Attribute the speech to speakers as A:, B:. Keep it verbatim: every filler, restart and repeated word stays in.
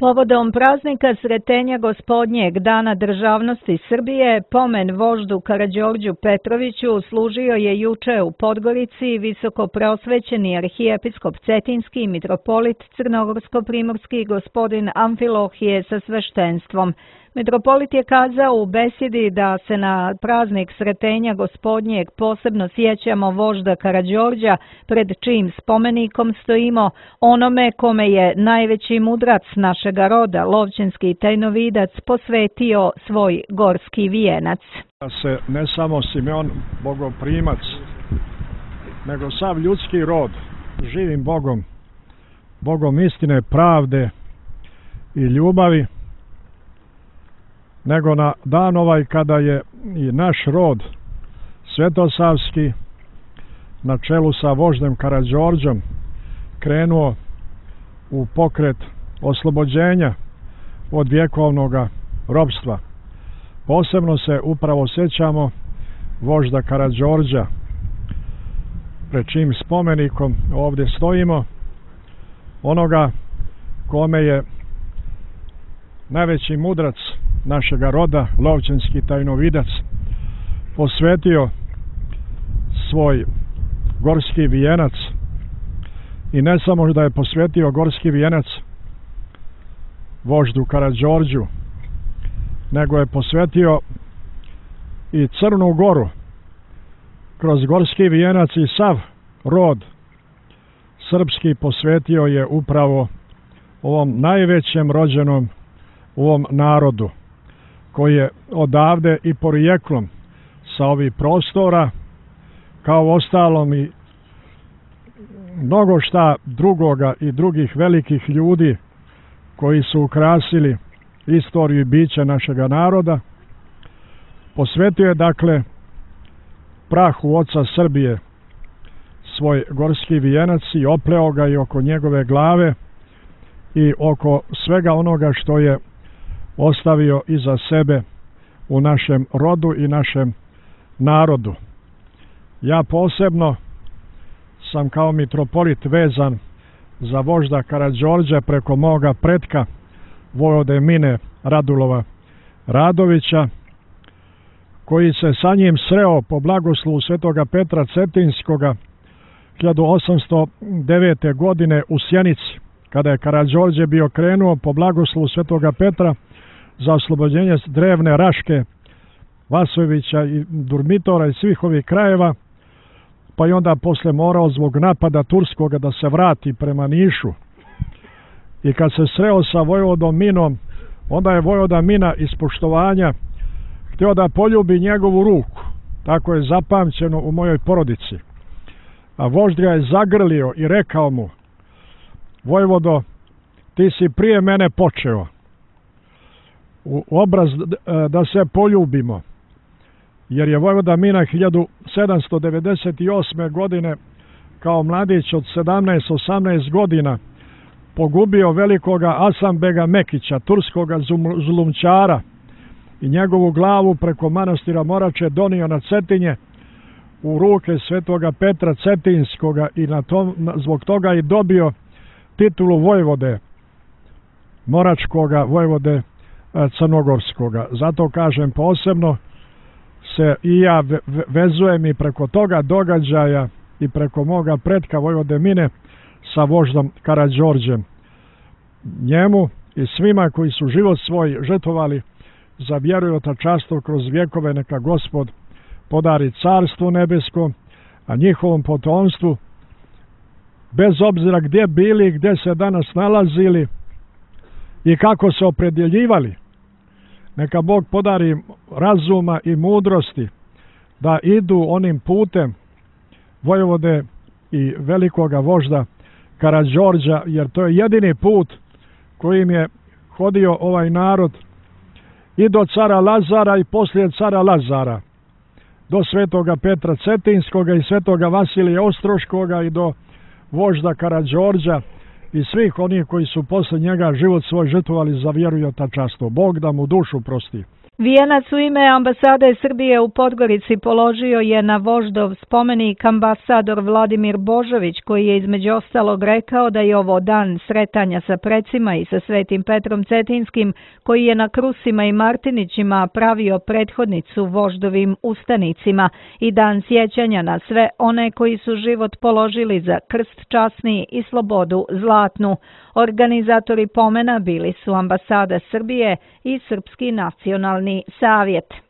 A: Povodom praznika Sretenja Gospodnjeg, Dana državnosti Srbije, pomen voždu Karađorđu Petroviću služio je juče u Podgorici visokoprosvećeni arhijepiskop Cetinski mitropolit Crnogorsko-primorski gospodin Amfilohije sa sveštenstvom. Mitropolit je kazao u besjedi da se na praznik Sretenja Gospodnjeg posebno sjećamo vožda Karađorđa, pred čijim spomenikom stojimo, onome kome je najveći mudrac našega roda, lovčinski tajnovidac, posvetio svoj gorski vijenac.
B: Da se ne samo Simeon bogoprimac, nego sav ljudski rod živim Bogom, Bogom istine, pravde i ljubavi, nego na dan ovaj kada je i naš rod svetosavski na čelu sa voždem Karađorđom krenuo u pokret oslobođenja od vjekovnog ropstva. Posebno se upravo sjećamo vožda Karađorđa, pred čijim spomenikom ovdje stojimo, onoga kome je najveći mudrac našega roda, lovčinski tajnovidac, posvetio svoj gorski vijenac, i ne samo da je posvetio gorski vijenac voždu Karađorđu, nego je posvetio i Crnu Goru. Kroz gorski vijenac i sav rod srpski posvetio je upravo ovom najvećem rođenom u ovom narodu, koji je odavde i porijeklom sa ovih prostora, kao ostalom i mnogo šta drugoga i drugih velikih ljudi koji su ukrasili istoriju i biće našega naroda. Posvetio je dakle prahu oca Srbije svoj gorski vijenac i opleo ga i oko njegove glave i oko svega onoga što je ostavio iza sebe u našem rodu i našem narodu. Ja posebno sam kao mitropolit vezan za vožda Karađorđa preko moga pretka vojvode Mine Radulova Radovića, koji se sa njim sreo po blagoslovu svetoga Petra Cetinskoga hiljadu osamsto devete. godine u Sjenici, kada je Karađorđe bio krenuo po blagoslovu svetoga Petra za oslobođenje drevne Raške, Vasojevića i Durmitora i svih ovih krajeva, pa i onda posle morao zbog napada turskoga da se vrati prema Nišu. I kad se sreo sa vojvodom Minom, onda je vojvoda Mina iz poštovanja htio da poljubi njegovu ruku. Tako je zapamćeno u mojoj porodici. A vožd ga je zagrlio i rekao mu: vojvodo, ti si prije mene počeo. U obraz da se poljubimo, jer je vojvoda Mina hiljadu sedamsto devedeset osme. godine kao mladić od sedamnaest osamnaest godina pogubio velikoga Asanbega Mekića, turskoga zulumčara, i njegovu glavu preko manastira Morače donio na Cetinje u ruke svetoga Petra Cetinskoga i na tom, zbog toga i dobio titulu vojvode Moračkoga, vojvode Crnogorskoga. Zato kažem, posebno se i ja vezujem i preko toga događaja i preko moga pretka vojvode Mine sa voždom Karađorđem. Njemu i svima koji su život svoj žrtvovali za vjeru i otačanstvo kroz vjekove, neka Gospod podari carstvo nebesko, a njihovom potomstvu, bez obzira gdje bili, gdje se danas nalazili i kako se opredjeljivali, neka Bog podari razuma i mudrosti da idu onim putem vojvode i velikoga vožda Karađorđa, jer to je jedini put kojim je hodio ovaj narod i do cara Lazara i poslije cara Lazara, do svetoga Petra Cetinskoga i svetoga Vasilija Ostroškoga i do vožda Karađorđa i svih onih koji su posle njega život svoj žrtvovali za vjeru i otačanstvo. Bog da mu dušu prosti.
A: Vijenac u ime ambasade Srbije u Podgorici položio je na voždov spomenik ambasador Vladimir Božović, koji je između ostalog rekao da je ovo dan sretanja sa precima i sa Svetim Petrom Cetinskim, koji je na Krusima i Martinićima pravio prethodnicu voždovim ustanicima, i dan sjećanja na sve one koji su život položili za krst časni i slobodu zlatnu. Organizatori pomena bili su ambasada Srbije i Srpski nacionalni savjet.